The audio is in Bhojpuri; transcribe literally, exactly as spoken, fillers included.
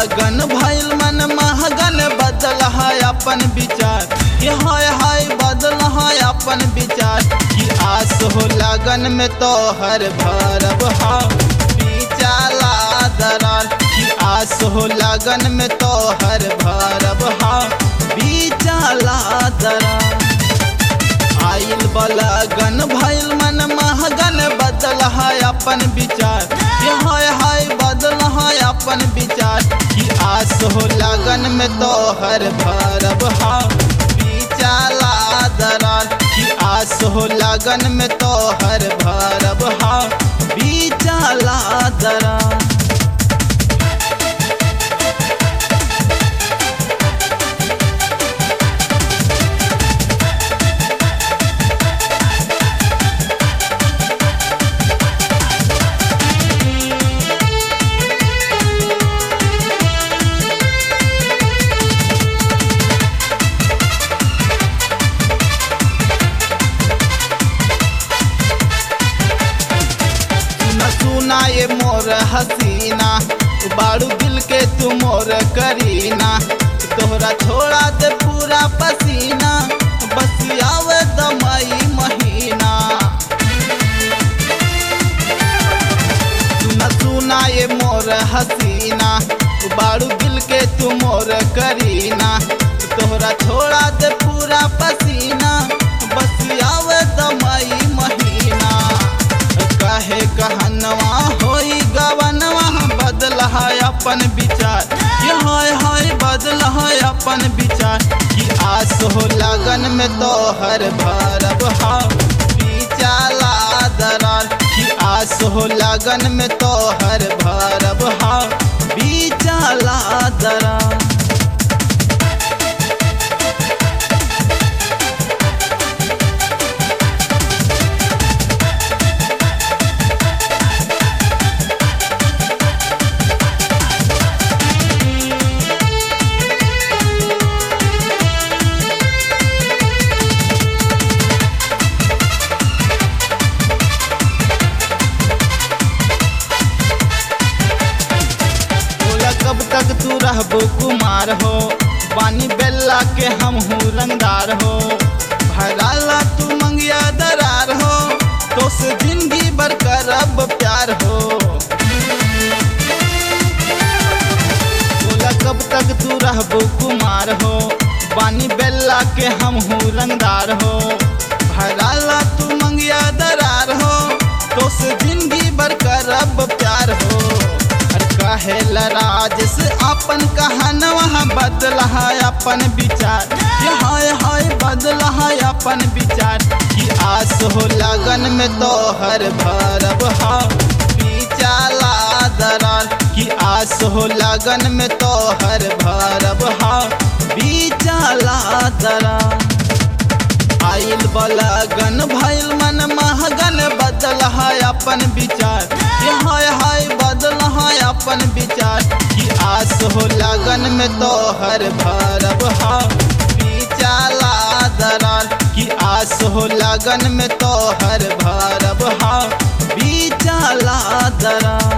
लगन भइल मन महगन बदल है अपन विचार। ये हाय हाय बदल है अपन विचार कि आस हो लगन में तो हर भरब हा बिचाला दरार कि आस हो लगन में तो हर भरब हा बिचाला दरार। आइल बलगन भइल मन महगन बदल है अपन विचार। ये हाय हाय बदल है अपन विचार कि आस हो लगन में तो हर भरब हा बिचाला दरार कि आस हो लगन में तो हर भरब हा बिचाला दरार। सुना ये मोर हसीना बारू दिल के तू मोर करीना तोहरा छोड़ा दे पूरा पसीना बस आवे दमई महीना। सुना सुना ये मोर हसीना बारू दिल के तू मोर करीना तोहरा छोड़ा दे पूरा पसीना बस आवे दमई महीना। कहे कहनवा होई गवनवा बदल है अपन विचार। ये हाय हाय बदल है अपन विचार कि आस हो लगन में तो हर भरब हा बिचाला दरार कि आस हो लगन में तो हर भरब हा बिचाला दरार। कब तक तू रहबो कुमार हो बानी बेल्ला के हम हूँ रंगदार हो भराला तू मंगिया दरार हो तो से जिंदगी भर करब प्यार हो। बोला कब तक तू रहबो कुमार हो बानी बेल्ला के हम हूँ रंगदार हो भराला तू मंगिया दरार हो तो से जिंदगी भर करब प्यार हो। कहेल राज से अपन कहनवा बदल है अपन विचार। ये हाय हाय बदल है अपन विचार कि आस हो लगन में तो हर भरब हा बिचाला दरार कि आस हो लगन में तो हर भरब हा बिचाला दरार। आइल बलगन भइल मन महगन बदल है अपन विचार। ये हाय हाय बदल है अपन विचार कि आस हो लगन में तो हर भरब हा बिचाला दरार कि आस हो लगन में तो हर भरब हा बिचाला दरार।